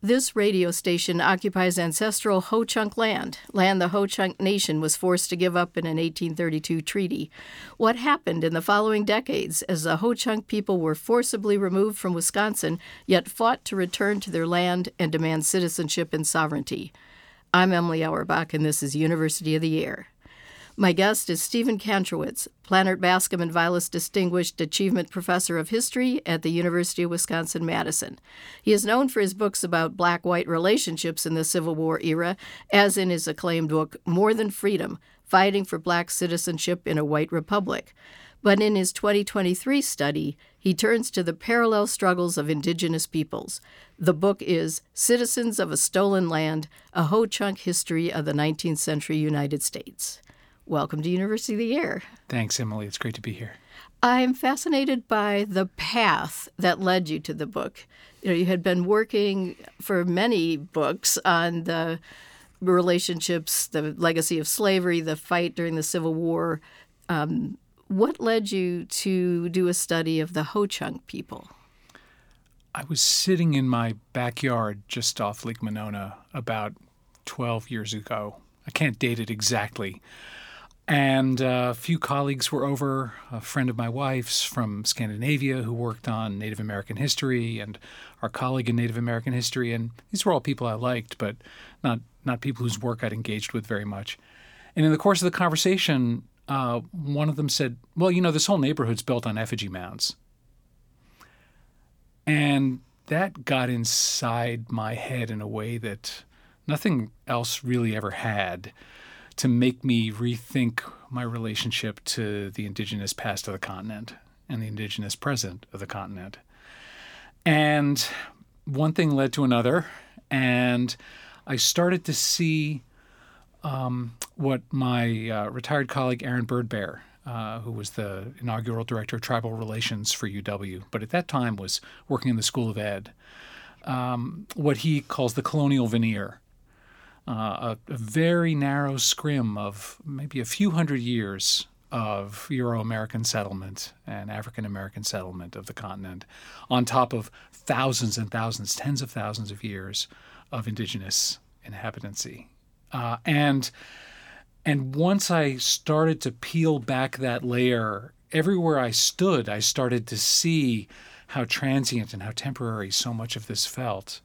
This radio station occupies ancestral Ho-Chunk land the Ho-Chunk Nation was forced to give up in an 1832 treaty. What happened in the following decades as the Ho-Chunk people were forcibly removed from Wisconsin, yet fought to return to their land and demand citizenship and sovereignty? I'm Emily Auerbach, and this is University of the Air. My guest is Stephen Kantrowitz, Plannert Bascom and Vilas Distinguished Achievement Professor of History at the University of Wisconsin-Madison. He is known for his books about black-white relationships in the Civil War era, as in his acclaimed book, More Than Freedom, Fighting for Black Citizenship in a White Republic. But in his 2023 study, he turns to the parallel struggles of indigenous peoples. The book is Citizens of a Stolen Land, A Ho-Chunk History of the 19th Century United States. Welcome to University of the Air. Thanks, Emily. It's great to be here. I'm fascinated by the path that led you to the book. You had been working for many books on the relationships, the legacy of slavery, the fight during the Civil War. What led you to do a study of the Ho-Chunk people? I was sitting in my backyard just off Lake Monona about 12 years ago. I can't date it exactly. And a few colleagues were over, a friend of my wife's from Scandinavia who worked on Native American history, and our colleague in Native American history. And these were all people I liked, but not people whose work I'd engaged with very much. And in the course of the conversation, one of them said, well, this whole neighborhood's built on effigy mounds. And that got inside my head in a way that nothing else really ever had, to make me rethink my relationship to the indigenous past of the continent and the indigenous present of the continent. And one thing led to another, and I started to see what my retired colleague Aaron Birdbear, who was the inaugural director of tribal relations for UW, but at that time was working in the School of Ed, what he calls the colonial veneer. A very narrow scrim of maybe a few hundred years of Euro-American settlement and African-American settlement of the continent, on top of thousands and thousands, tens of thousands of years of indigenous inhabitancy. And once I started to peel back that layer, everywhere I stood, I started to see how transient and how temporary so much of this felt.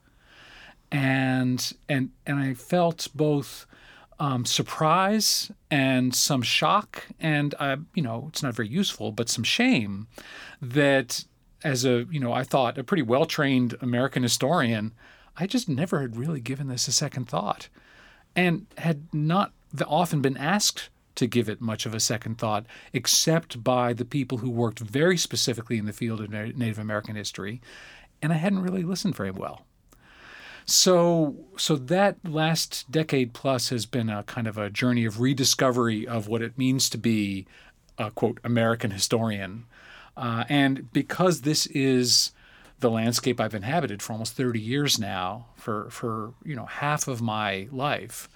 And I felt both surprise and some shock, and it's not very useful, but some shame that as I thought a pretty well-trained American historian, I just never had really given this a second thought, and had not often been asked to give it much of a second thought, except by the people who worked very specifically in the field of Native American history, and I hadn't really listened very well. So that last decade plus has been a kind of a journey of rediscovery of what it means to be a, quote, American historian. And because this is the landscape I've inhabited for almost 30 years now, for half of my life,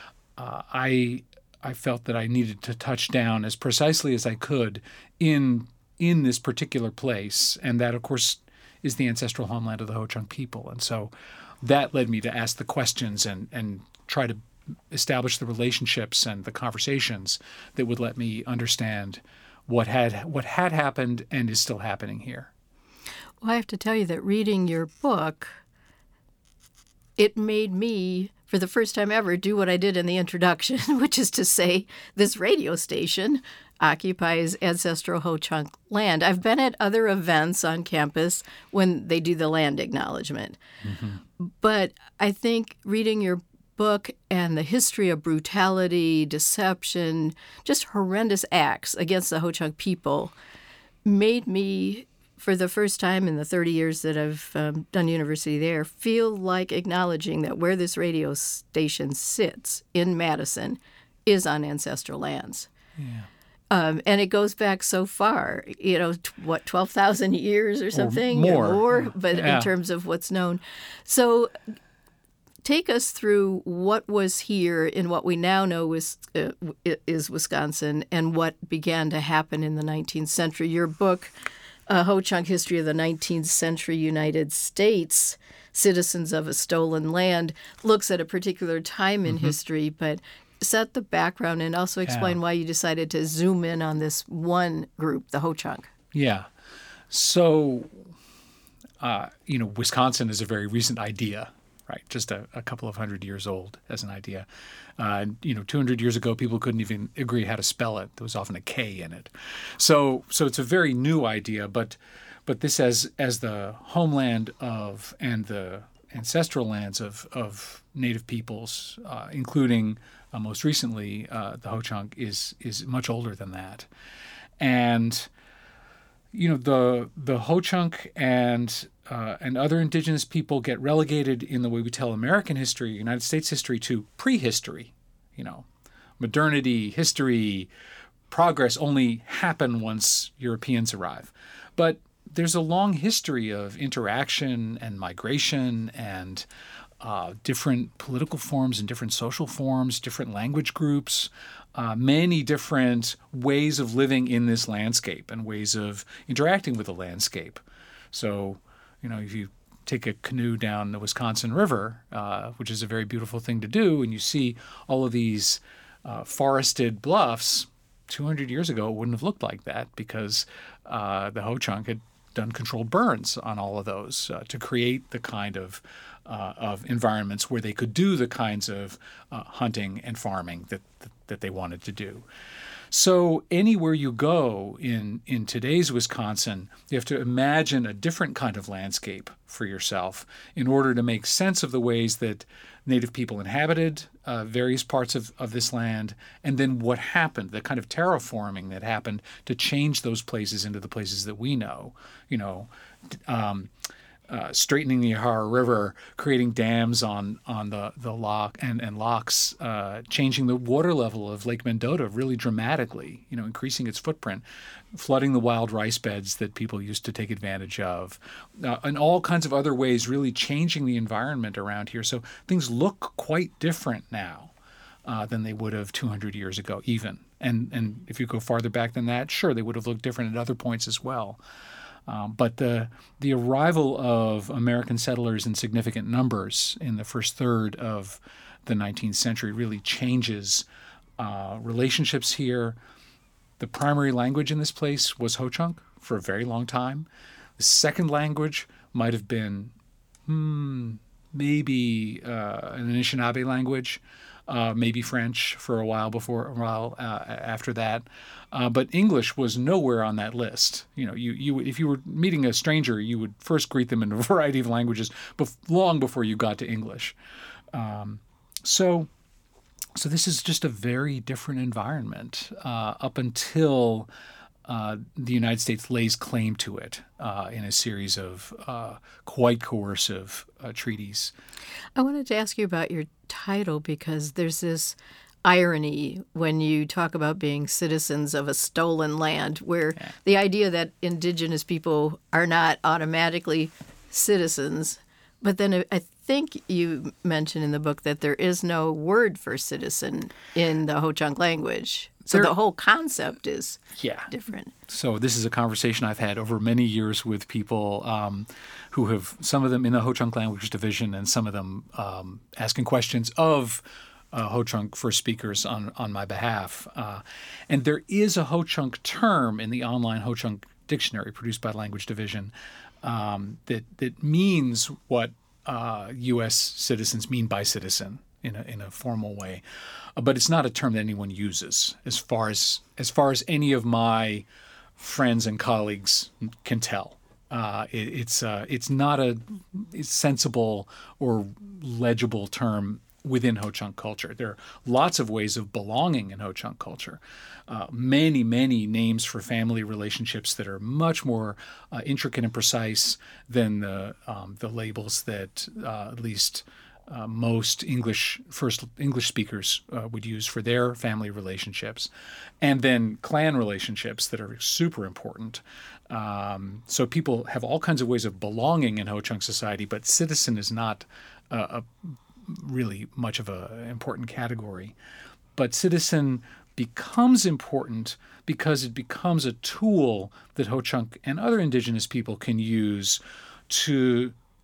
I felt that I needed to touch down as precisely as I could in this particular place. And that, of course, is the ancestral homeland of the Ho-Chunk people. And so that led me to ask the questions and try to establish the relationships and the conversations that would let me understand what had happened and is still happening here. Well, I have to tell you that reading your book, it made me, for the first time ever, do what I did in the introduction, which is to say this radio station occupies ancestral Ho-Chunk land. I've been at other events on campus when they do the land acknowledgement. Mm-hmm. But I think reading your book and the history of brutality, deception, just horrendous acts against the Ho-Chunk people made me, for the first time in the 30 years that I've done University there, feel like acknowledging that where this radio station sits in Madison is on ancestral lands. Yeah. And it goes back so far, 12,000 years or something? Or more. But yeah. In terms of what's known. So take us through what was here in what we now know is Wisconsin and what began to happen in the 19th century. Your book, Ho-Chunk History of the 19th Century United States, Citizens of a Stolen Land, looks at a particular time in history, but set the background and also explain why you decided to zoom in on this one group, the Ho-Chunk. Yeah. So, Wisconsin is a very recent idea, right? Just a couple of 100 years old as an idea. 200 years ago, people couldn't even agree how to spell it. There was often a K in it. So it's a very new idea, but this as the homeland of and the ancestral lands of Native peoples, including most recently the Ho-Chunk, is much older than that. And the Ho-Chunk and other indigenous people get relegated in the way we tell American history, United States history, to prehistory. Modernity, history, progress only happen once Europeans arrive. But there's a long history of interaction and migration and different political forms and different social forms, different language groups, many different ways of living in this landscape and ways of interacting with the landscape. So, if you take a canoe down the Wisconsin River, which is a very beautiful thing to do, and you see all of these forested bluffs, 200 years ago it wouldn't have looked like that because the Ho-Chunk had done controlled burns on all of those to create the kind of environments where they could do the kinds of hunting and farming that they wanted to do. So anywhere you go in today's Wisconsin, you have to imagine a different kind of landscape for yourself in order to make sense of the ways that Native people inhabited various parts of this land, and then what happened, the kind of terraforming that happened to change those places into the places that we know. Straightening the Yahara River, creating dams on the lock and locks, changing the water level of Lake Mendota really dramatically, increasing its footprint, flooding the wild rice beds that people used to take advantage of, and all kinds of other ways really changing the environment around here. So things look quite different now than they would have 200 years ago even. And if you go farther back than that, sure, they would have looked different at other points as well. But the arrival of American settlers in significant numbers in the first third of the 19th century really changes relationships here. The primary language in this place was Ho-Chunk for a very long time. The second language might have been maybe an Anishinaabe language, maybe French for a while after that. But English was nowhere on that list. You if you were meeting a stranger, you would first greet them in a variety of languages, long before you got to English. So this is just a very different environment up until the United States lays claim to it in a series of quite coercive treaties. I wanted to ask you about your title because there's this irony when you talk about being citizens of a stolen land, where the idea that indigenous people are not automatically citizens, but then I think you mentioned in the book that there is no word for citizen in the Ho-Chunk language. So the whole concept is different. So this is a conversation I've had over many years with people who have, some of them in the Ho-Chunk language division and some of them asking questions of Ho-Chunk first speakers on my behalf. And there is a Ho-Chunk term in the online Ho-Chunk dictionary produced by Language Division that means what U.S. citizens mean by citizen in a formal way. But it's not a term that anyone uses as far as any of my friends and colleagues can tell. It's not a sensible or legible term within Ho-Chunk culture. There are lots of ways of belonging in Ho-Chunk culture. Many, many names for family relationships that are much more intricate and precise than the labels that at least most English speakers would use for their family relationships, and then clan relationships that are super important. So people have all kinds of ways of belonging in Ho-Chunk society, but citizen is not really much of an important category. But citizen becomes important because it becomes a tool that Ho-Chunk and other indigenous people can use to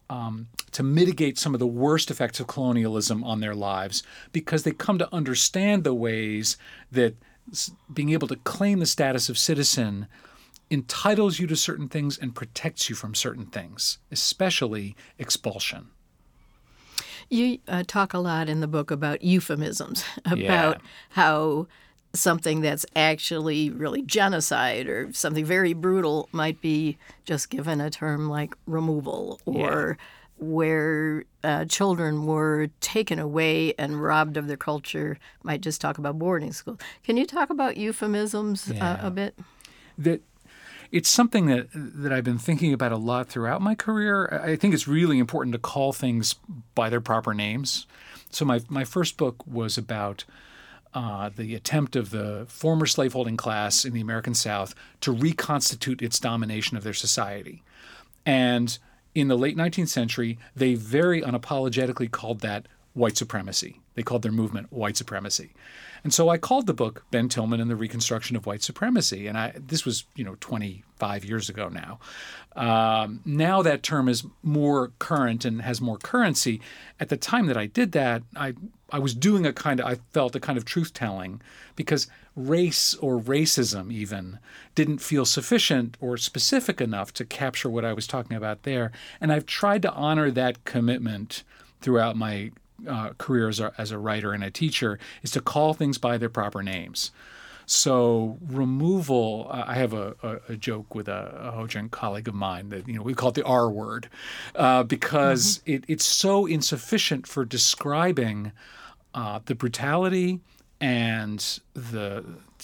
to mitigate some of the worst effects of colonialism on their lives, because they come to understand the ways that being able to claim the status of citizen entitles you to certain things and protects you from certain things, especially expulsion. You talk a lot in the book about euphemisms, about how something that's actually really genocide or something very brutal might be just given a term like removal, or where children were taken away and robbed of their culture, might just talk about boarding school. Can you talk about euphemisms a bit? It's something that I've been thinking about a lot throughout my career. I think it's really important to call things by their proper names. So my first book was about the attempt of the former slaveholding class in the American South to reconstitute its domination of their society. And in the late 19th century, they very unapologetically called that white supremacy. They called their movement white supremacy. And so I called the book Ben Tillman and the Reconstruction of White Supremacy. And this was, 25 years ago now. Now that term is more current and has more currency. At the time that I did that, I was doing I felt a kind of truth-telling, because race or racism even didn't feel sufficient or specific enough to capture what I was talking about there. And I've tried to honor that commitment throughout my career as a writer and a teacher, is to call things by their proper names. So removal, I have a joke with a Ho-Chunk colleague of mine that we call it the R word, because it's so insufficient for describing the brutality and the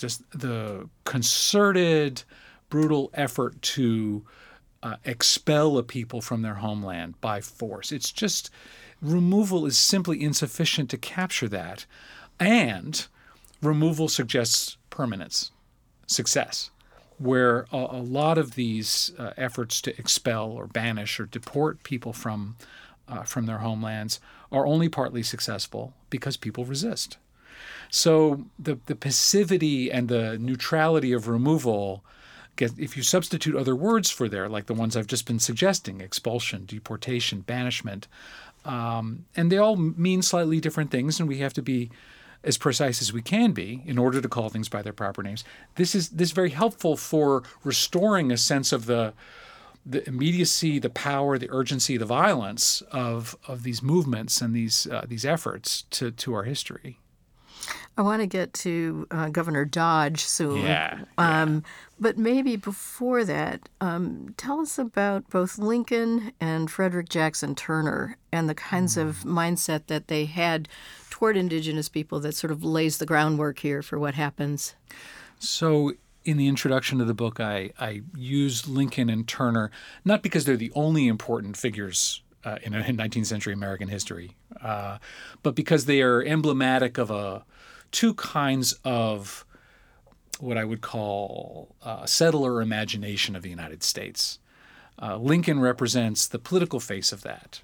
concerted, brutal effort to expel a people from their homeland by force. It's just, removal is simply insufficient to capture that. And removal suggests permanence, success, where a lot of these efforts to expel or banish or deport people from their homelands are only partly successful because people resist. So the passivity and the neutrality of removal, if you substitute other words for there, like the ones I've just been suggesting, expulsion, deportation, banishment, and they all mean slightly different things, and we have to be as precise as we can be in order to call things by their proper names. This is very helpful for restoring a sense of the immediacy, the power, the urgency, the violence of these movements and these efforts to our history. I want to get to Governor Dodge soon. But maybe before that, tell us about both Lincoln and Frederick Jackson Turner and the kinds of mindset that they had toward Indigenous people that sort of lays the groundwork here for what happens. So in the introduction to the book, I use Lincoln and Turner, not because they're the only important figures in 19th century American history, but because they are emblematic of two kinds of what I would call settler imagination of the United States. Lincoln represents the political face of that.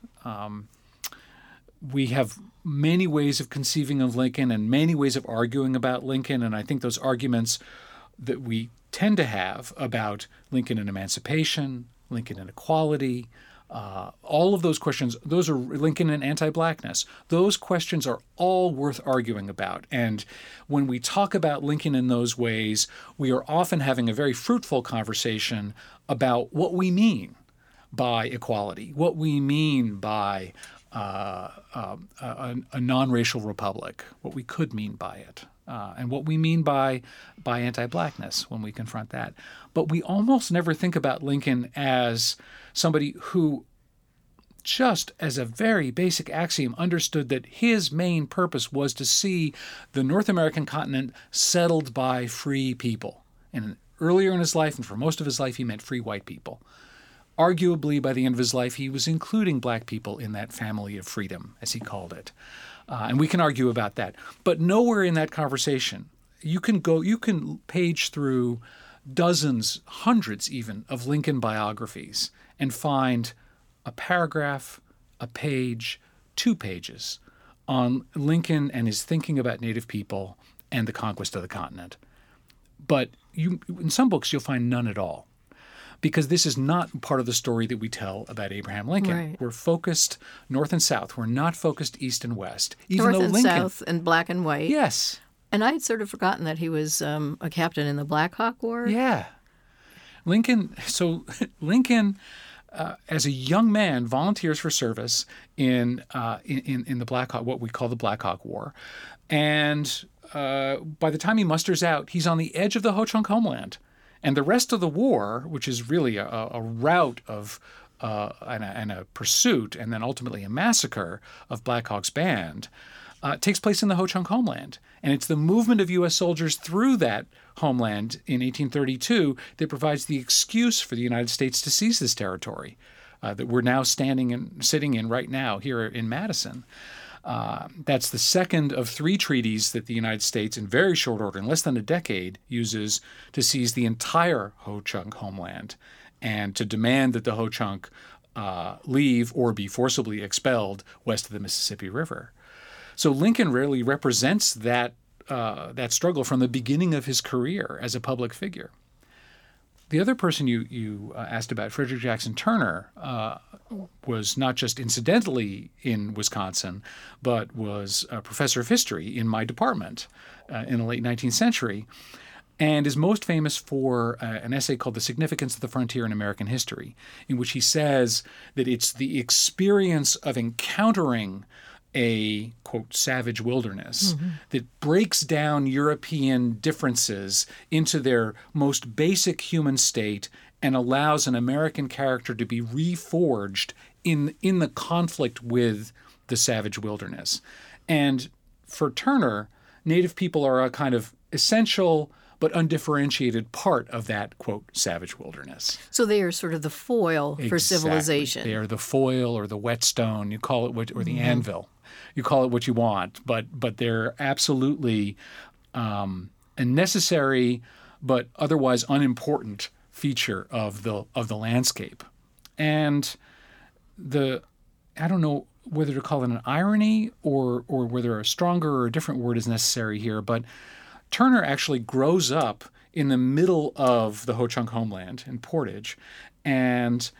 We have many ways of conceiving of Lincoln and many ways of arguing about Lincoln, and I think those arguments that we tend to have about Lincoln and emancipation, Lincoln and equality, all of those questions, those are Lincoln and anti-blackness. Those questions are all worth arguing about. And when we talk about Lincoln in those ways, we are often having a very fruitful conversation about what we mean by equality, what we mean by a non-racial republic, what we could mean by it, and what we mean by anti-blackness when we confront that. But we almost never think about Lincoln as somebody who, just as a very basic axiom, understood that his main purpose was to see the North American continent settled by free people. And earlier in his life, and for most of his life, he meant free white people. Arguably, by the end of his life, he was including black people in that family of freedom, as he called it. And we can argue about that. But nowhere in that conversation, you can page through dozens, hundreds even, of Lincoln biographies and find a paragraph, a page, 2 pages on Lincoln and his thinking about Native people and the conquest of the continent. But in some books, you'll find none at all. because this is not part of the story that we tell about Abraham Lincoln. Right. We're focused north and south. We're not focused east and west. Even North though and Lincoln, South and black and white. yes, And I had sort of forgotten that he was a captain in the Black Hawk War. yeah, Lincoln. So Lincoln, as a young man, volunteers for service in the Black Hawk, what we call the Black Hawk War, and by the time he musters out, he's on the edge of the Ho-Chunk homeland. And the rest of the war, which is really a rout of and a pursuit and then ultimately a massacre of Black Hawk's band, takes place in the Ho-Chunk homeland. And it's the movement of U.S. soldiers through that homeland in 1832 that provides the excuse for the United States to seize this territory that we're now sitting in right now here in Madison. That's the second of 3 treaties that the United States, in very short order, in less than a decade, uses to seize the entire Ho-Chunk homeland and to demand that the Ho-Chunk leave or be forcibly expelled west of the Mississippi River. So Lincoln really represents that struggle from the beginning of his career as a public figure. The other person you asked about, Frederick Jackson Turner, was not just incidentally in Wisconsin, but was a professor of history in my department in the late 19th century, and is most famous for an essay called The Significance of the Frontier in American History, in which he says that it's the experience of encountering a, quote, savage wilderness that breaks down European differences into their most basic human state and allows an American character to be reforged in the conflict with the savage wilderness. And for Turner, Native people are a kind of essential but undifferentiated part of that, quote, savage wilderness. So they are sort of the foil for civilization. They are the foil or the whetstone, you call it, or the anvil. You call it what you want, but they're absolutely a necessary but otherwise unimportant feature of the landscape. And I don't know whether to call it an irony or whether a stronger or a different word is necessary here, but Turner actually grows up in the middle of the Ho-Chunk homeland in Portage, and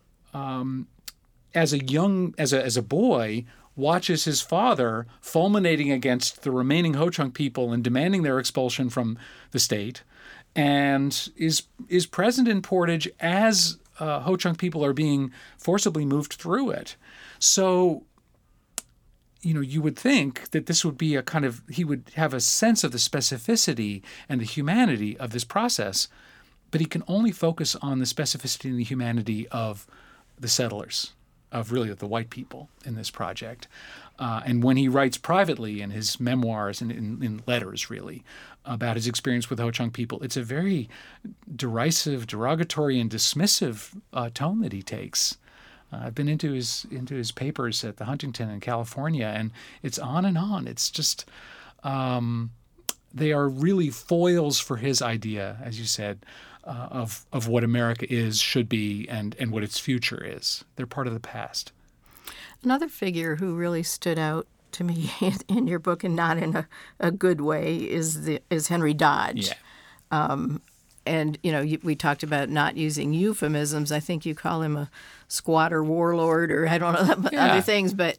as a boy, watches his father fulminating against the remaining Ho-Chunk people and demanding their expulsion from the state, and is present in Portage as Ho-Chunk people are being forcibly moved through it. So, you would think that this would be he would have a sense of the specificity and the humanity of this process, but he can only focus on the specificity and the humanity of the settlers, of really the white people in this project. And when he writes privately in his memoirs and in letters, really, about his experience with Ho-Chunk people, it's a very derisive, derogatory, and dismissive tone that he takes. I've been into his papers at the Huntington in California, and it's on and on. It's just they are really foils for his idea, as you said, of what America is, should be, and what its future is. They're part of the past. Another figure who really stood out to me in your book, and not in a good way, is Henry Dodge. Yeah. And, we talked about not using euphemisms. I think you call him a squatter warlord, or I don't know, other things, but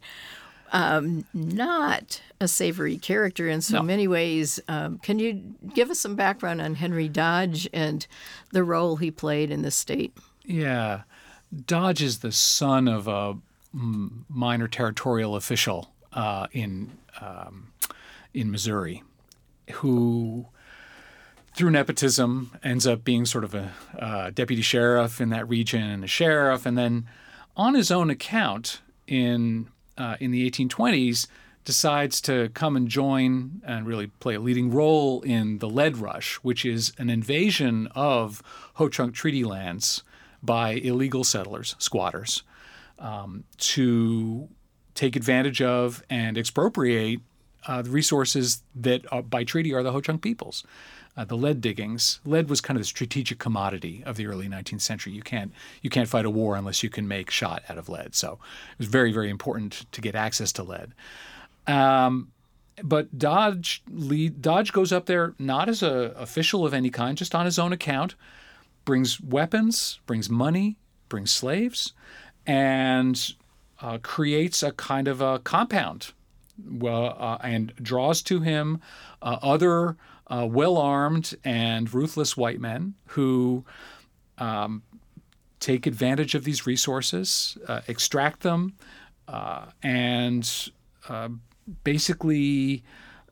not a savory character in so many ways. Can you give us some background on Henry Dodge and the role he played in this state? Yeah. Dodge is the son of a minor territorial official in Missouri who, through nepotism, ends up being sort of a deputy sheriff in that region and a sheriff, and then on his own account in the 1820s decides to come and join and really play a leading role in the Lead Rush, which is an invasion of Ho-Chunk treaty lands by illegal settlers, squatters, to take advantage of and expropriate the resources that by treaty are the Ho-Chunk people's. The lead diggings. Lead was kind of the strategic commodity of the early 19th century. You can't fight a war unless you can make shot out of lead. So it was very, very important to get access to lead. But Dodge goes up there not as an official of any kind, just on his own account, brings weapons, brings money, brings slaves, and creates a kind of a compound, and draws to him other well-armed and ruthless white men who take advantage of these resources, extract them, and basically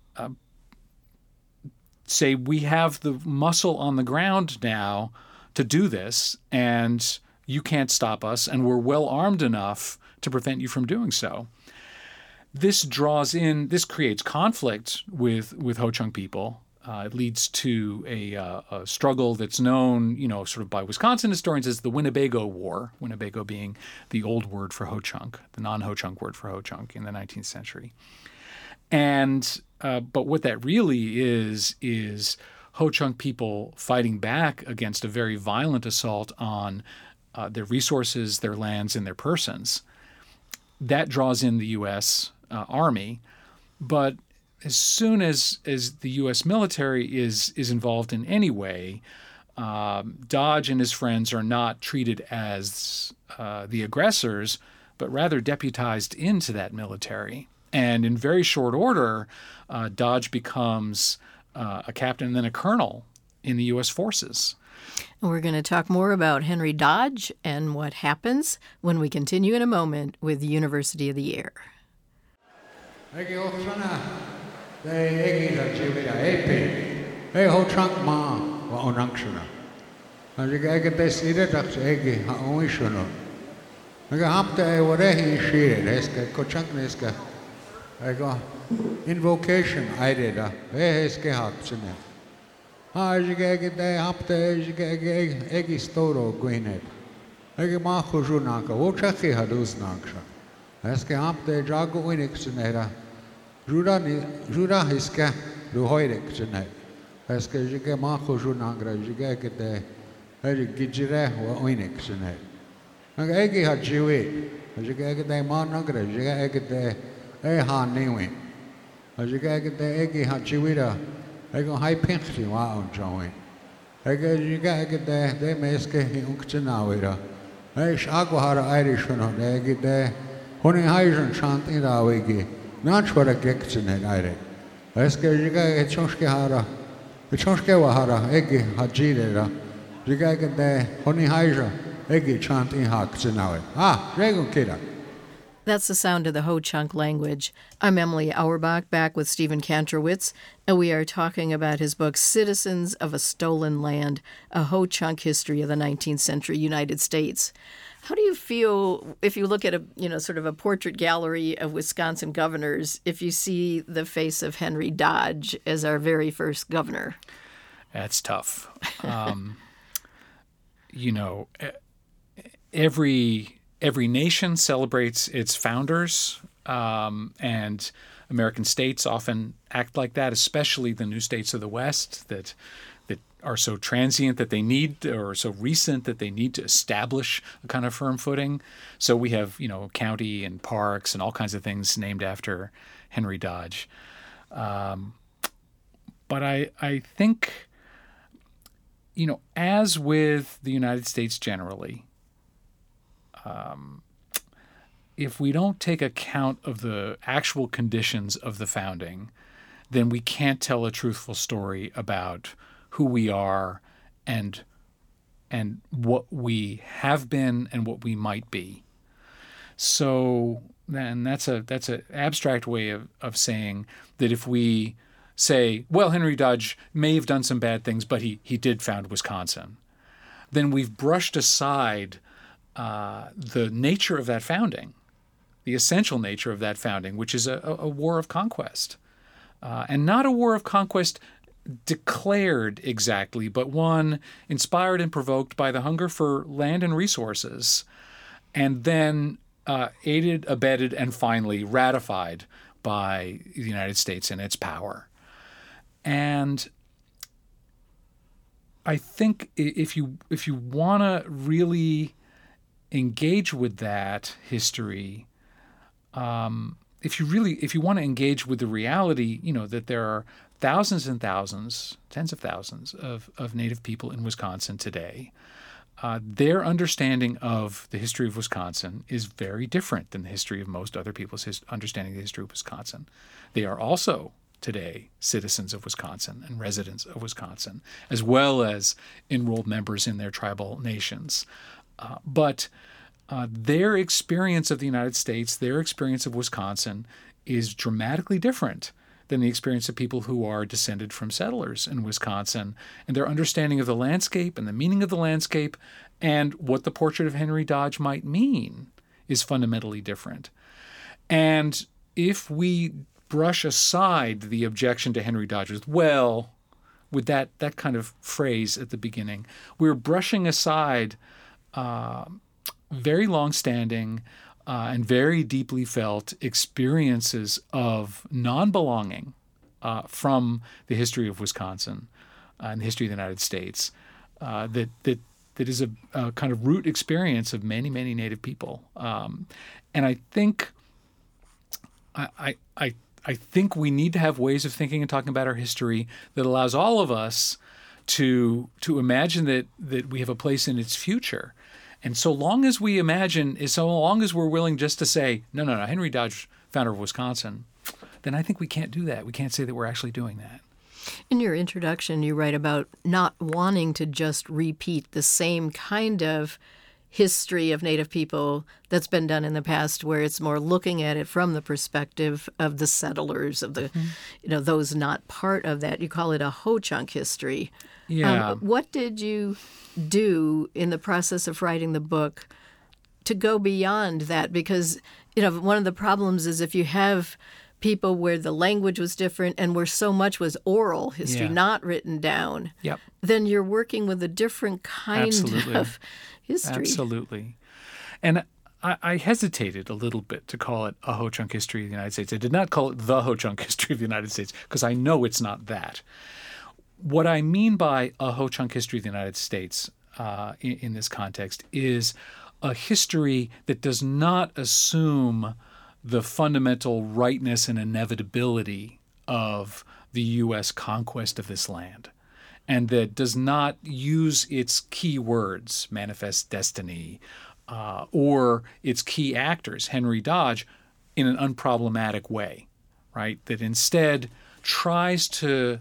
say, we have the muscle on the ground now to do this, and you can't stop us, and we're well armed enough to prevent you from doing so. This creates conflict with Ho-Chunk people. It leads to a struggle that's known, sort of by Wisconsin historians as the Winnebago War, Winnebago being the old word for Ho-Chunk, the non-Ho-Chunk word for Ho-Chunk in the 19th century. And but what that really is Ho-Chunk people fighting back against a very violent assault on their resources, their lands, and their persons. That draws in the U.S. Army, but as soon as the U.S. military is involved in any way, Dodge and his friends are not treated as the aggressors, but rather deputized into that military. And in very short order, Dodge becomes a captain and then a colonel in the U.S. forces. And we're going to talk more about Henry Dodge and what happens when we continue in a moment with the University of the Air. Invocation aideda eheske haksene ajigege hapte egi storo guinet egi ma khujunaka ochaki haduznaksha eske hapte jago uniksenera jura hiske ruhoireksene eske jige ma khujunangra jige de egi gijire wa uniksenera egi hajiwi jige de ma nagra jige de ha niwi jige de egi hajiwira ego hai pinchti wa on join ege de meske unkchenawira agwahara airishono ege de honi haijan chant irawigi nachwara gekchene aire eske ege chonske wahara ege hajirera ege de honi haija ege chant in hakchenawe regun kira. That's the sound of the Ho-Chunk language. I'm Emily Auerbach, back with Stephen Kantrowitz, and we are talking about his book, Citizens of a Stolen Land, A Ho-Chunk History of the 19th Century United States. How do you feel if you look at sort of a portrait gallery of Wisconsin governors, if you see the face of Henry Dodge as our very first governor? That's tough. Every nation celebrates its founders, and American states often act like that, especially the new states of the West that are so transient that they need, or so recent that they need to establish a kind of firm footing. So we have, county and parks and all kinds of things named after Henry Dodge. But I think, as with the United States generally, if we don't take account of the actual conditions of the founding, then we can't tell a truthful story about who we are and what we have been and what we might be. So then that's an abstract way of saying that if we say, well, Henry Dodge may have done some bad things, but he did found Wisconsin, then we've brushed aside the nature of that founding, the essential nature of that founding, which is a war of conquest. And not a war of conquest declared exactly, but one inspired and provoked by the hunger for land and resources, and then aided, abetted, and finally ratified by the United States and its power. And I think if you want to really engage with that history, if you want to engage with the reality, that there are thousands and thousands, tens of thousands of Native people in Wisconsin today, their understanding of the history of Wisconsin is very different than the history of most other people's understanding of the history of Wisconsin. They are also today citizens of Wisconsin and residents of Wisconsin, as well as enrolled members in their tribal nations. But their experience of the United States, their experience of Wisconsin, is dramatically different than the experience of people who are descended from settlers in Wisconsin. And their understanding of the landscape and the meaning of the landscape and what the portrait of Henry Dodge might mean is fundamentally different. And if we brush aside the objection to Henry Dodge with that kind of phrase at the beginning, we're brushing aside very long-standing and very deeply felt experiences of non-belonging from the history of Wisconsin and the history of the United States that is a kind of root experience of many, many Native people. And I think I think we need to have ways of thinking and talking about our history that allows all of us to imagine that we have a place in its future. And so long as we imagine, so long as we're willing just to say, no, Henry Dodge, founder of Wisconsin, then I think we can't do that. We can't say that we're actually doing that. In your introduction, you write about not wanting to just repeat the same kind of history of Native people that's been done in the past, where it's more looking at it from the perspective of the settlers, of the, those not part of that. You call it a Ho-Chunk history. Yeah. What did you do in the process of writing the book to go beyond that? Because, one of the problems is if you have people where the language was different and where so much was oral history, not written down, then you're working with a different kind of history. Absolutely. And I hesitated a little bit to call it a Ho-Chunk history of the United States. I did not call it the Ho-Chunk history of the United States because I know it's not that. What I mean by a Ho-Chunk history of the United States in this context is a history that does not assume the fundamental rightness and inevitability of the U.S. conquest of this land, and that does not use its key words, manifest destiny, or its key actors, Henry Dodge, in an unproblematic way, right? That instead tries to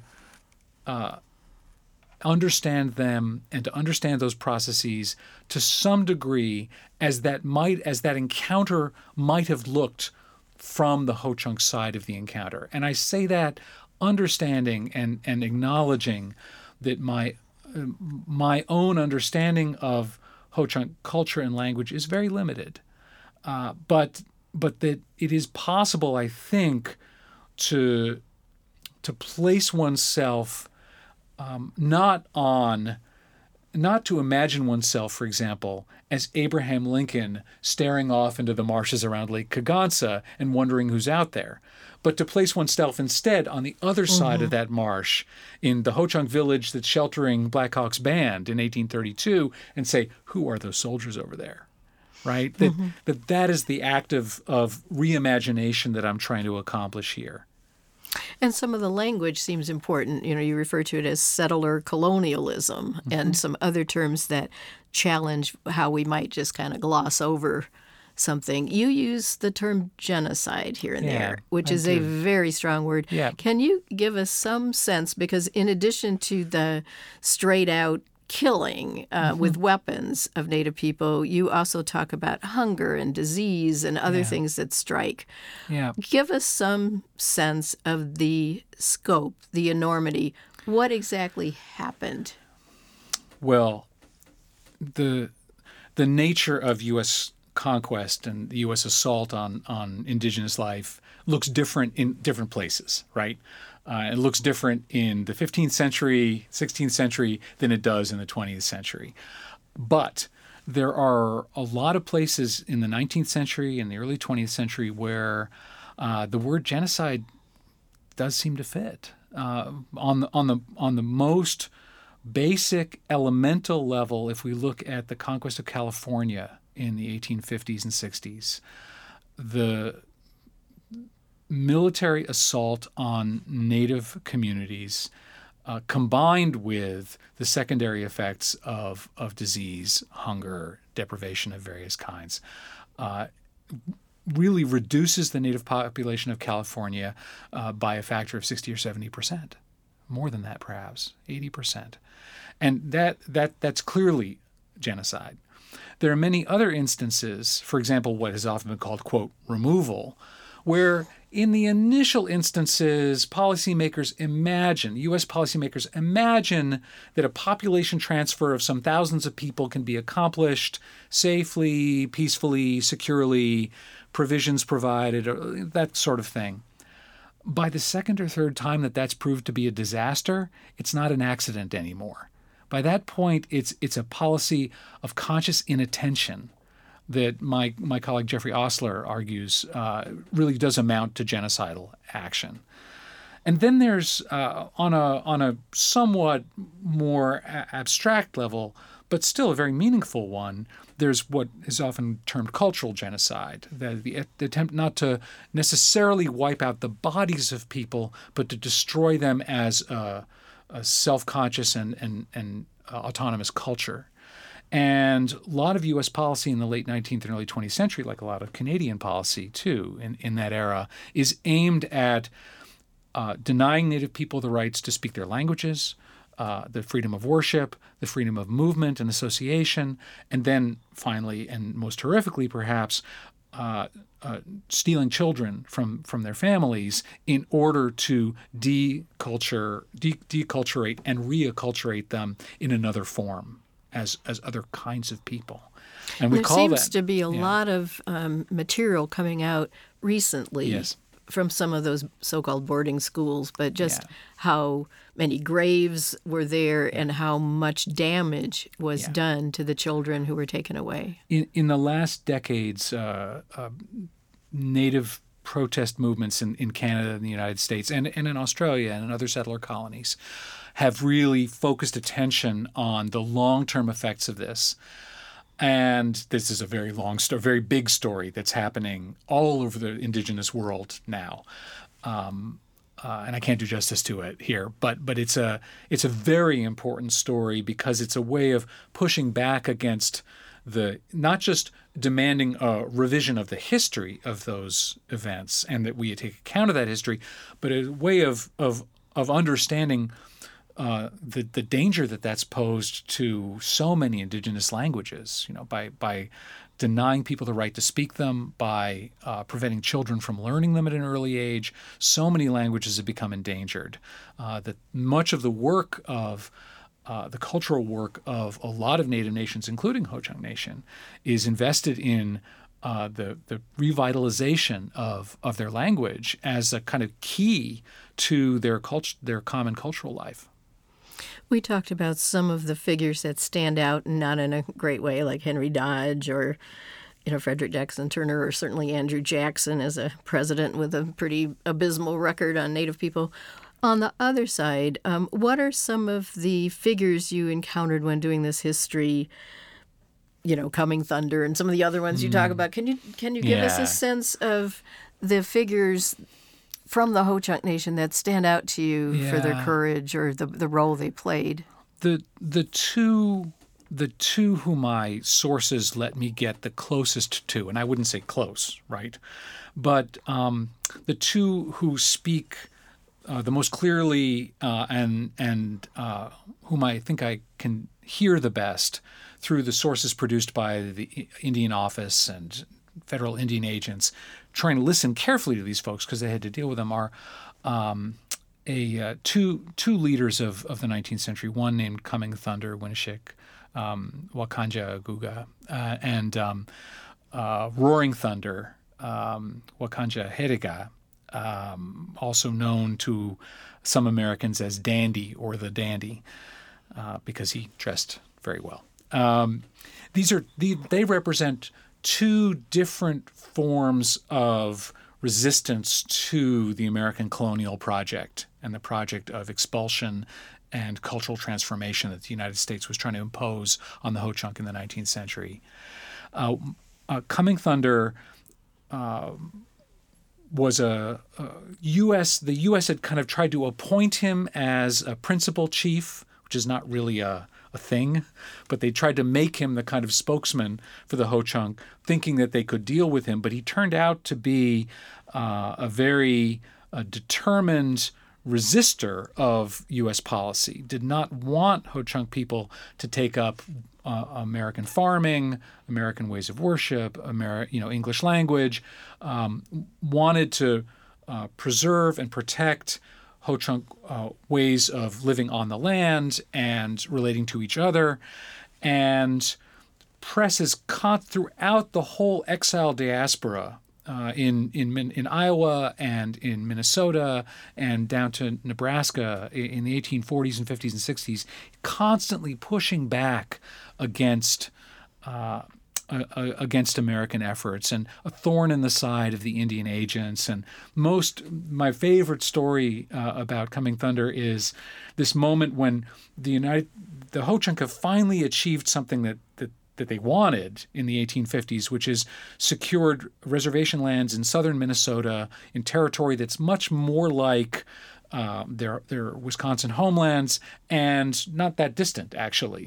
understand them and to understand those processes to some degree as that encounter might have looked from the Ho-Chunk side of the encounter. And I say that understanding and acknowledging that my own understanding of Ho-Chunk culture and language is very limited, but that it is possible, I think, to place oneself not to imagine oneself, for example, as Abraham Lincoln staring off into the marshes around Lake Kagansa and wondering who's out there, but to place oneself instead on the other side of that marsh in the Ho-Chunk village that's sheltering Black Hawk's band in 1832 and say, who are those soldiers over there? Right? That is the act of reimagination that I'm trying to accomplish here. And some of the language seems important. You refer to it as settler colonialism and some other terms that challenge how we might just kind of gloss over something. You use the term genocide here and there, which is a very strong word. Yeah. Can you give us some sense, because in addition to the straight out killing with weapons of Native people, you also talk about hunger and disease and other things that strike. Yeah. Give us some sense of the scope, the enormity. What exactly happened? Well, the nature of U.S. conquest and the U.S. assault on indigenous life looks different in different places, right? It looks different in the 15th century, 16th century than it does in the 20th century. But there are a lot of places in the 19th century and the early 20th century where the word genocide does seem to fit. On the most basic elemental level, if we look at the conquest of California in the 1850s and 60s, military assault on Native communities, combined with the secondary effects of disease, hunger, deprivation of various kinds, really reduces the Native population of California by a factor of 60 or 70%, more than that perhaps, 80%. And that's clearly genocide. There are many other instances, for example, what has often been called, quote, removal, where in the initial instances, U.S. policymakers imagine that a population transfer of some thousands of people can be accomplished safely, peacefully, securely, provisions provided, that sort of thing. By the second or third time that that's proved to be a disaster, it's not an accident anymore. By that point, it's a policy of conscious inattention that my colleague Jeffrey Osler argues really does amount to genocidal action. And then there's, on a somewhat more abstract level, but still a very meaningful one, there's what is often termed cultural genocide, the attempt not to necessarily wipe out the bodies of people, but to destroy them as a self-conscious and autonomous culture. And a lot of U.S. policy in the late 19th and early 20th century, like a lot of Canadian policy too in that era, is aimed at denying Native people the rights to speak their languages, the freedom of worship, the freedom of movement and association, and then finally, and most horrifically perhaps, stealing children from their families in order to deculturate and reacculturate them in another form as other kinds of people. And we call that. There seems to be a lot of material coming out recently from some of those so-called boarding schools, but just how many graves were there and how much damage was done to the children who were taken away. In the last decades, Native protest movements in Canada and the United States and in Australia and in other settler colonies have really focused attention on the long-term effects of this. And this is a very long story, very big story that's happening all over the indigenous world now. And I can't do justice to it here, but it's a very important story because it's a way of pushing back against not just demanding a revision of the history of those events and that we take account of that history, but a way of understanding the danger that's posed to so many indigenous languages, by denying people the right to speak them, by preventing children from learning them at an early age. So many languages have become endangered that much of the work of the cultural work of a lot of Native nations, including Ho-Chunk Nation, is invested in the revitalization of their language as a kind of key to their common cultural life. We talked about some of the figures that stand out, not in a great way, like Henry Dodge or Frederick Jackson Turner, or certainly Andrew Jackson as a president with a pretty abysmal record on Native people. On the other side, what are some of the figures you encountered when doing this history? Coming Thunder and some of the other ones you talk about. Can you give us a sense of the figures from the Ho-Chunk Nation that stand out to you for their courage or the role they played? The two who my sources let me get the closest to, and I wouldn't say close, right? But the two who speak the most clearly and whom I think I can hear the best through the sources produced by the Indian Office and federal Indian agents trying to listen carefully to these folks because they had to deal with them are two leaders of the 19th century, one named Coming Thunder Winishik, Wakanja Guga, and Roaring Thunder, Wakanja Heriga, also known to some Americans as Dandy or the Dandy, because he dressed very well. They represent two different forms of resistance to the American colonial project and the project of expulsion and cultural transformation that the United States was trying to impose on the Ho-Chunk in the 19th century. Coming Thunder was the U.S. had kind of tried to appoint him as a principal chief, which is not really a thing, but they tried to make him the kind of spokesman for the Ho-Chunk, thinking that they could deal with him. But he turned out to be a very determined resistor of U.S. policy, did not want Ho-Chunk people to take up American farming, American ways of worship, English language, wanted to preserve and protect Ho-Chunk ways of living on the land and relating to each other. And press is caught throughout the whole exile diaspora in Iowa and in Minnesota and down to Nebraska in the 1840s and 50s and 60s, constantly pushing back against American efforts and a thorn in the side of the Indian agents. And my favorite story about Coming Thunder is this moment when the Ho-Chunk have finally achieved something that they wanted in the 1850s, which is secured reservation lands in southern Minnesota in territory that's much more like their Wisconsin homelands and not that distant, actually.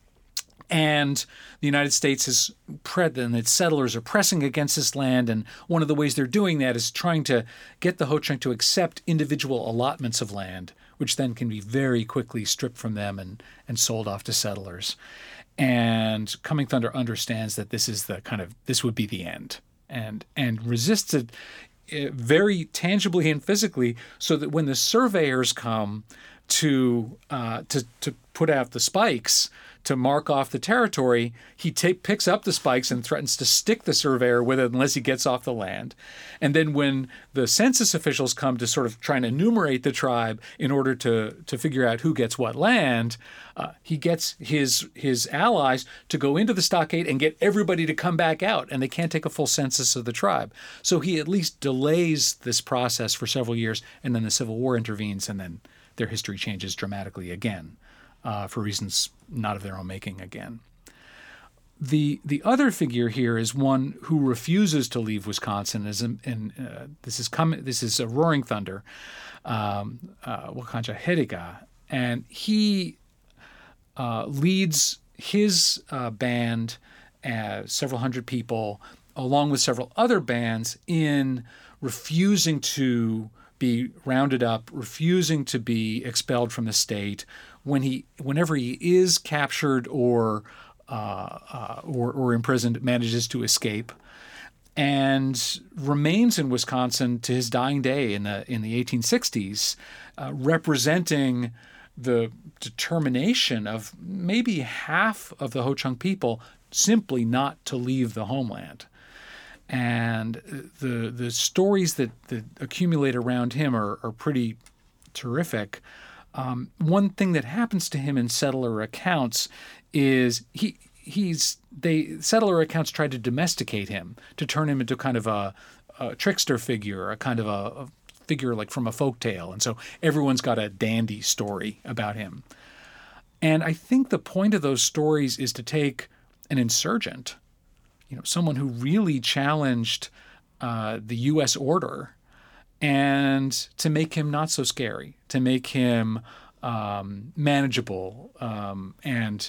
And the United States and its settlers are pressing against this land, and one of the ways they're doing that is trying to get the Ho-Chunk to accept individual allotments of land, which then can be very quickly stripped from them and sold off to settlers. And Coming Thunder understands that this would be the end, and resists it very tangibly and physically, so that when the surveyors come to put out the spikes to mark off the territory, he picks up the spikes and threatens to stick the surveyor with it unless he gets off the land. And then when the census officials come to sort of try and enumerate the tribe in order to figure out who gets what land, he gets his allies to go into the stockade and get everybody to come back out, and they can't take a full census of the tribe. So he at least delays this process for several years, and then the Civil War intervenes, and then their history changes dramatically again. For reasons not of their own making again. The other figure here is one who refuses to leave Wisconsin, this is a Roaring Thunder, Wakanja Hediga, and he leads his band, several hundred people, along with several other bands, in refusing to be rounded up, refusing to be expelled from the state. Whenever he is captured or imprisoned, manages to escape, and remains in Wisconsin to his dying day in the 1860s, representing the determination of maybe half of the Ho-Chunk people simply not to leave the homeland. And the stories that accumulate around him are pretty terrific. One thing that happens to him in settler accounts is settler accounts try to domesticate him, to turn him into kind of a trickster figure, a kind of a figure like from a folktale. And so everyone's got a dandy story about him. And I think the point of those stories is to take an insurgent, someone who really challenged the U.S. order, and to make him not so scary, to make him manageable and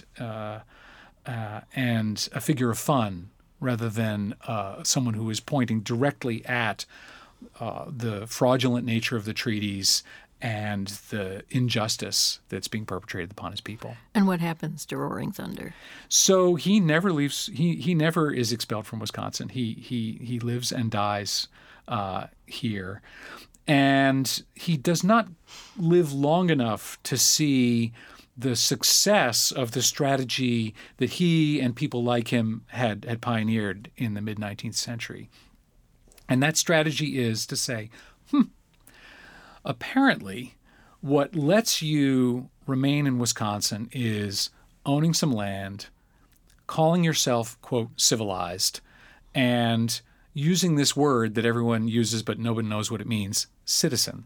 a figure of fun, rather than someone who is pointing directly at the fraudulent nature of the treaties and the injustice that's being perpetrated upon his people. And what happens to Roaring Thunder? So he never leaves. He never is expelled from Wisconsin. He lives and dies here, and he does not live long enough to see the success of the strategy that he and people like him had pioneered in the mid-19th century. And that strategy is to say, apparently, what lets you remain in Wisconsin is owning some land, calling yourself, quote, civilized, and using this word that everyone uses but nobody knows what it means, citizen.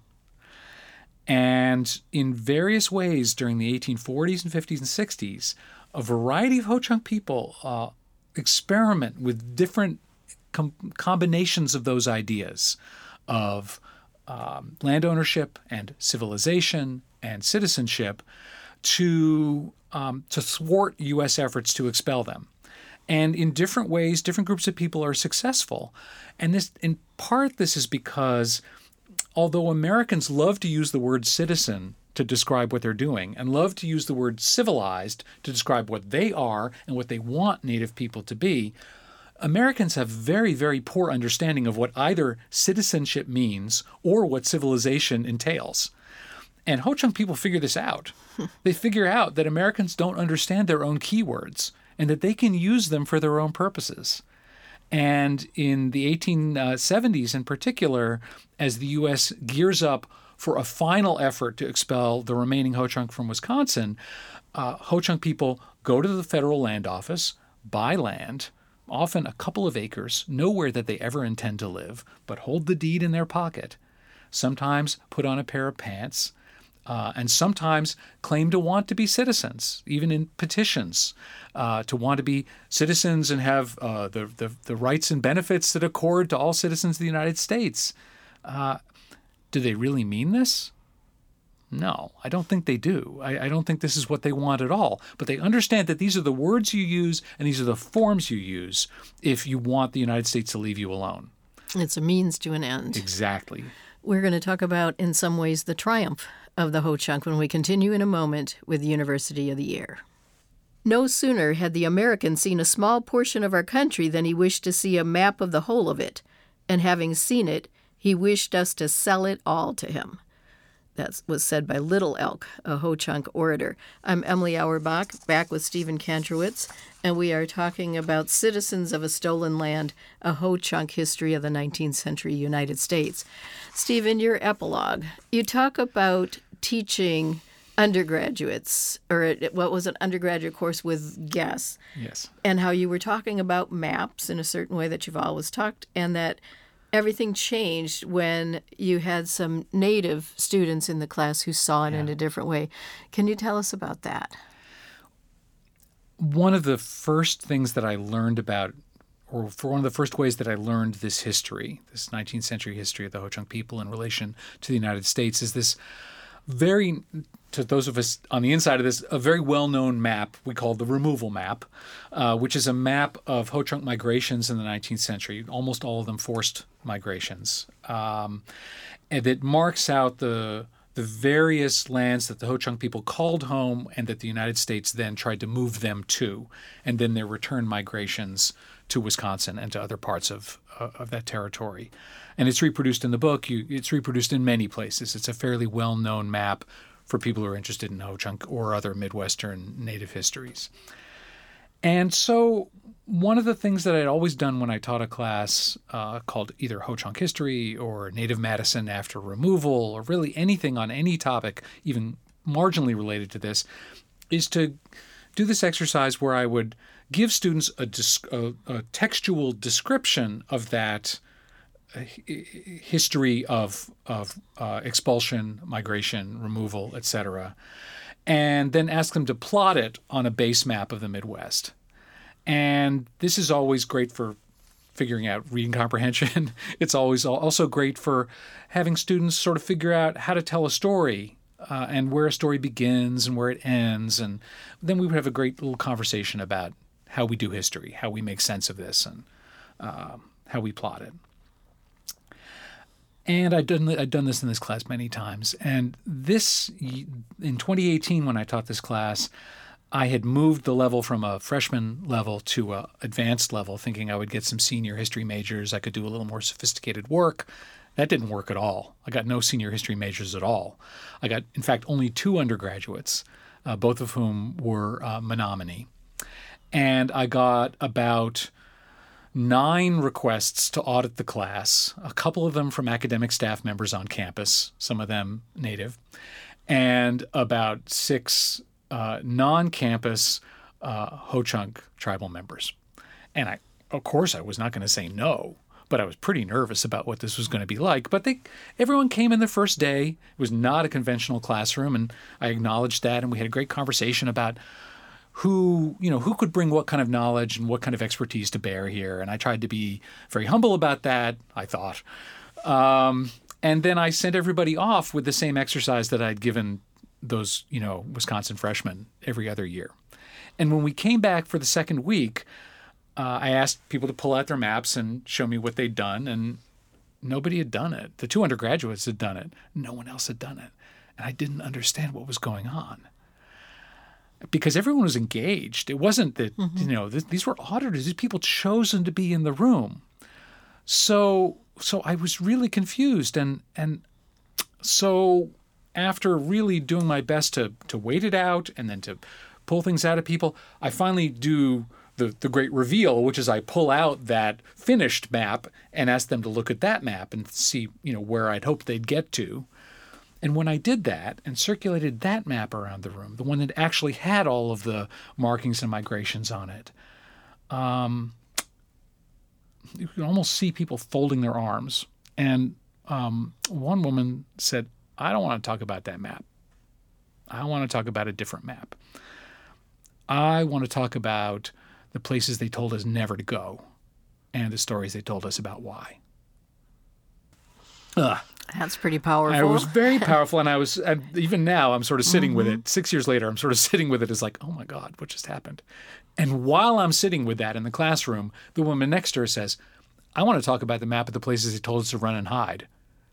And in various ways during the 1840s and 50s and 60s, a variety of Ho-Chunk people experiment with different combinations of those ideas of land ownership and civilization and citizenship to thwart U.S. efforts to expel them. And in different ways, different groups of people are successful. And this, in part, this is because although Americans love to use the word citizen to describe what they're doing and love to use the word civilized to describe what they are and what they want Native people to be, Americans have very, very poor understanding of what either citizenship means or what civilization entails. And Ho-Chunk people figure this out. They figure out that Americans don't understand their own keywords and that they can use them for their own purposes. And in the 1870s in particular, as the U.S. gears up for a final effort to expel the remaining Ho-Chunk from Wisconsin, Ho-Chunk people go to the federal land office, buy land, often a couple of acres, nowhere that they ever intend to live, but hold the deed in their pocket, sometimes put on a pair of pants, and sometimes claim to want to be citizens, even in petitions, to want to be citizens and have the rights and benefits that accord to all citizens of the United States. Do they really mean this? No, I don't think they do. I don't think this is what they want at all. But they understand that these are the words you use and these are the forms you use if you want the United States to leave you alone. It's a means to an end. Exactly. We're going to talk about, in some ways, the triumph of the Ho-Chunk when we continue in a moment with University of the Year. No sooner had the American seen a small portion of our country than he wished to see a map of the whole of it, and having seen it, he wished us to sell it all to him. That was said by Little Elk, a Ho-Chunk orator. I'm Emily Auerbach, back with Stephen Kantrowitz, and we are talking about Citizens of a Stolen Land, a Ho-Chunk history of the 19th century United States. Stephen, your epilogue, you talk about teaching undergraduates, or what was an undergraduate course with guests. Yes. And how you were talking about maps in a certain way that you've always talked, and that everything changed when you had some Native students in the class who saw it in a different way. Can you tell us about that? One of the first things that I learned about, or for one of the first ways that I learned this history, this 19th century history of the Ho-Chunk people in relation to the United States, is this very, to those of us on the inside of this, a very well-known map we call the removal map, which is a map of Ho-Chunk migrations in the 19th century, almost all of them forced migrations, and that marks out the various lands that the Ho-Chunk people called home and that the United States then tried to move them to, and then their return migrations to Wisconsin and to other parts of that territory. And it's reproduced in the book. It's reproduced in many places. It's a fairly well-known map for people who are interested in Ho-Chunk or other Midwestern Native histories. And so one of the things that I'd always done when I taught a class called either Ho-Chunk history or Native Madison after removal or really anything on any topic, even marginally related to this, is to do this exercise where I would give students a textual description of that history of expulsion, migration, removal, etc., and then ask them to plot it on a base map of the Midwest. And this is always great for figuring out reading comprehension. It's always also great for having students sort of figure out how to tell a story and where a story begins and where it ends. And then we would have a great little conversation about how we do history, how we make sense of this, and how we plot it. And I'd done this in this class many times. And this, in 2018, when I taught this class, I had moved the level from a freshman level to an advanced level, thinking I would get some senior history majors. I could do a little more sophisticated work. That didn't work at all. I got no senior history majors at all. I got, in fact, only 2 undergraduates, both of whom were Menominee. And I got about 9 requests to audit the class, a couple of them from academic staff members on campus, some of them Native, and about 6 non-campus Ho-Chunk tribal members. And of course, I was not going to say no, but I was pretty nervous about what this was going to be like. But everyone came in the first day. It was not a conventional classroom, and I acknowledged that, and we had a great conversation about who could bring what kind of knowledge and what kind of expertise to bear here. And I tried to be very humble about that, I thought. And then I sent everybody off with the same exercise that I'd given those, Wisconsin freshmen every other year. And when we came back for the second week, I asked people to pull out their maps and show me what they'd done, and nobody had done it. The 2 undergraduates had done it. No one else had done it. And I didn't understand what was going on. Because everyone was engaged. It wasn't that, these were auditors. These people chosen to be in the room. So I was really confused. And so after really doing my best to wait it out and then to pull things out of people, I finally do the great reveal, which is I pull out that finished map and ask them to look at that map and see, where I'd hoped they'd get to. And when I did that and circulated that map around the room, the one that actually had all of the markings and migrations on it, you could almost see people folding their arms. And one woman said, I don't want to talk about that map. I want to talk about a different map. I want to talk about the places they told us never to go and the stories they told us about why. That's pretty powerful. It was very powerful, and even now I'm sort of sitting with it. 6 years later, I'm sort of sitting with it as like, oh my God, what just happened? And while I'm sitting with that in the classroom, the woman next to her says, I want to talk about the map of the places they told us to run and hide.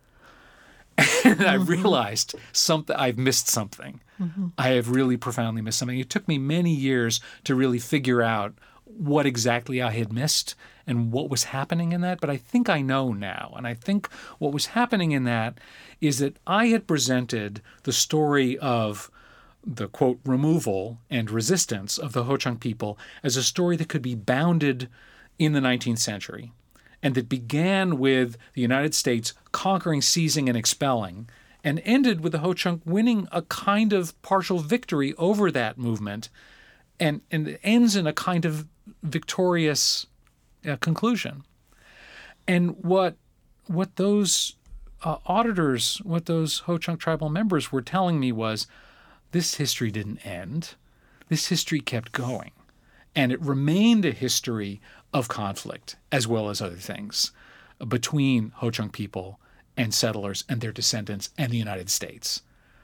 And I realized I've missed something. I have really profoundly missed something. It took me many years to really figure out what exactly I had missed and what was happening in that. But I think I know now. And I think what was happening in that is that I had presented the story of the, quote, removal and resistance of the Ho-Chunk people as a story that could be bounded in the 19th century, and that began with the United States conquering, seizing, and expelling, and ended with the Ho-Chunk winning a kind of partial victory over that movement, and it ends in a kind of victorious conclusion. And what those auditors, what those Ho-Chunk tribal members were telling me was, this history didn't end. This history kept going. And it remained a history of conflict, as well as other things, between Ho-Chunk people and settlers and their descendants and the United States.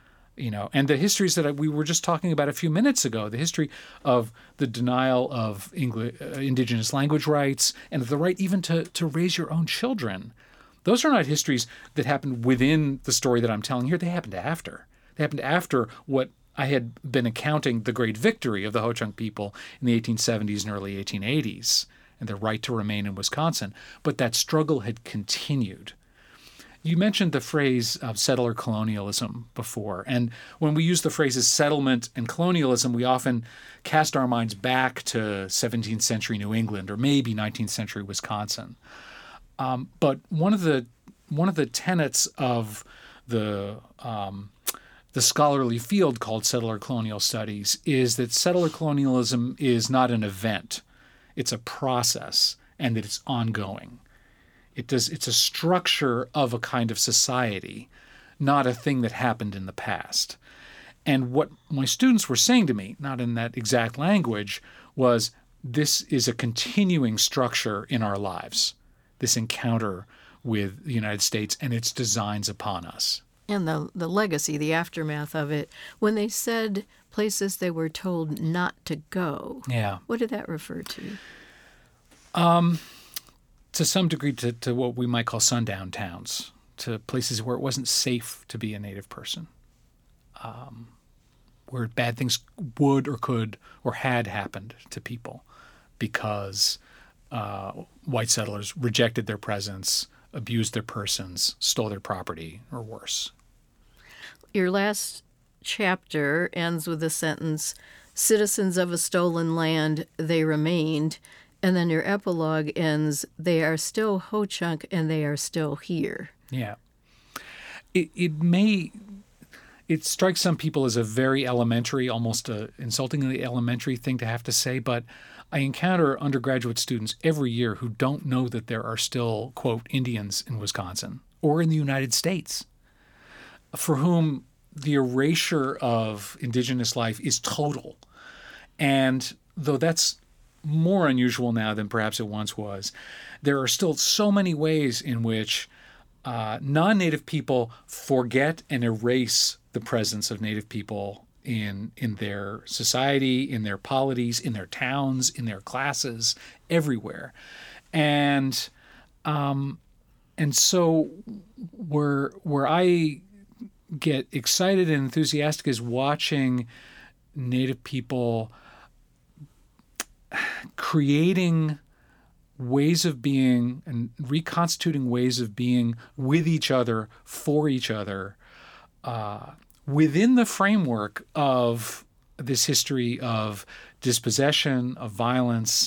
And the histories that we were just talking about a few minutes ago, the history of the denial of indigenous language rights and of the right even to raise your own children. Those are not histories that happened within the story that I'm telling here. They happened after. They happened after what I had been accounting the great victory of the Ho-Chunk people in the 1870s and early 1880s and their right to remain in Wisconsin. But that struggle had continued. You mentioned the phrase settler colonialism before, and when we use the phrases settlement and colonialism, we often cast our minds back to 17th century New England or maybe 19th century Wisconsin. But one of the tenets of the scholarly field called settler colonial studies is that settler colonialism is not an event; it's a process, and that it's ongoing. It's a structure of a kind of society, not a thing that happened in the past. And what my students were saying to me, not in that exact language, was this is a continuing structure in our lives, this encounter with the United States and its designs upon us. And the legacy, the aftermath of it, when they said places they were told not to go, what did that refer to? To some degree, to what we might call sundown towns, to places where it wasn't safe to be a Native person, where bad things would or could or had happened to people because white settlers rejected their presence, abused their persons, stole their property, or worse. Your last chapter ends with the sentence, citizens of a stolen land, they remained. And then your epilogue ends, they are still Ho-Chunk and they are still here. Yeah. It strikes some people as a very elementary, almost insultingly elementary thing to have to say, but I encounter undergraduate students every year who don't know that there are still, quote, Indians in Wisconsin or in the United States, for whom the erasure of indigenous life is total. And though that's more unusual now than perhaps it once was, there are still so many ways in which non-Native people forget and erase the presence of Native people in their society, in their polities, in their towns, in their classes, everywhere. And so where I get excited and enthusiastic is watching Native people creating ways of being and reconstituting ways of being with each other, for each other, within the framework of this history of dispossession, of violence,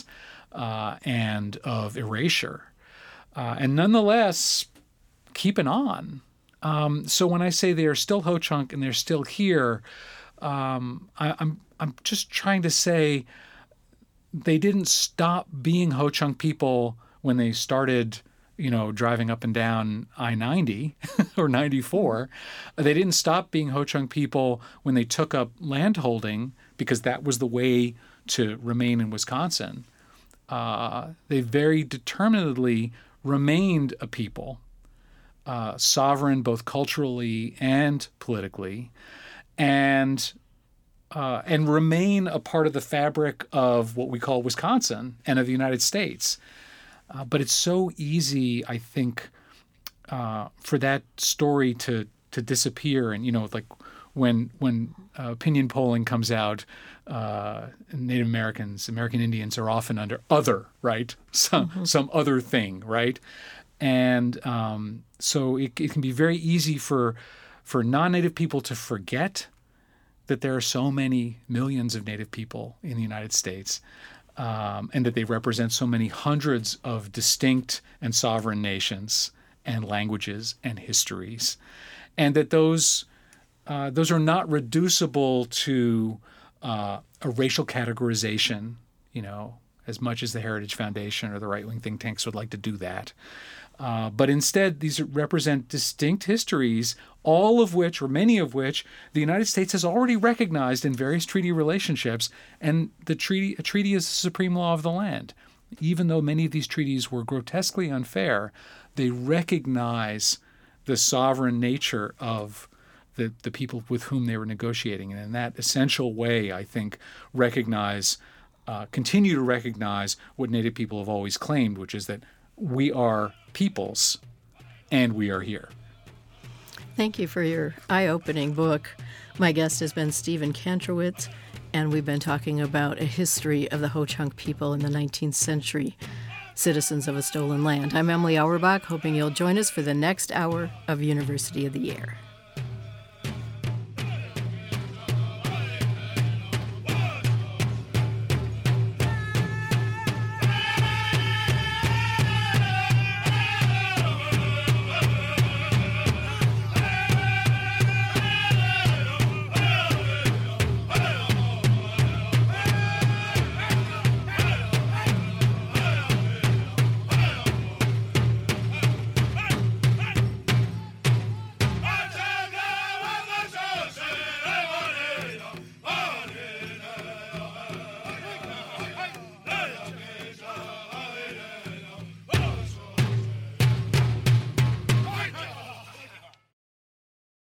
and of erasure. And nonetheless, keeping on. So when I say they are still Ho-Chunk and they're still here, I'm just trying to say they didn't stop being Ho-Chunk people when they started, driving up and down I-90 or 94. They didn't stop being Ho-Chunk people when they took up landholding because that was the way to remain in Wisconsin. They very determinedly remained a people, sovereign both culturally and politically, and remain a part of the fabric of what we call Wisconsin and of the United States. But it's so easy, I think, for that story to disappear. And, like when opinion polling comes out, Native Americans, American Indians are often under other, right? Some other thing, right? And so it can be very easy for non-Native people to forget that there are so many millions of Native people in the United States, and that they represent so many hundreds of distinct and sovereign nations and languages and histories, and that those are not reducible to a racial categorization, as much as the Heritage Foundation or the right-wing think tanks would like to do that. But instead, these represent distinct histories, all of which, or many of which, the United States has already recognized in various treaty relationships, and a treaty is the supreme law of the land. Even though many of these treaties were grotesquely unfair, they recognize the sovereign nature of the people with whom they were negotiating, and in that essential way, I think, continue to recognize what Native people have always claimed, which is that we are peoples, and we are here. Thank you for your eye-opening book. My guest has been Stephen Kantrowitz, and we've been talking about a history of the Ho-Chunk people in the 19th century, Citizens of a Stolen Land. I'm Emily Auerbach, hoping you'll join us for the next hour of University of the Air.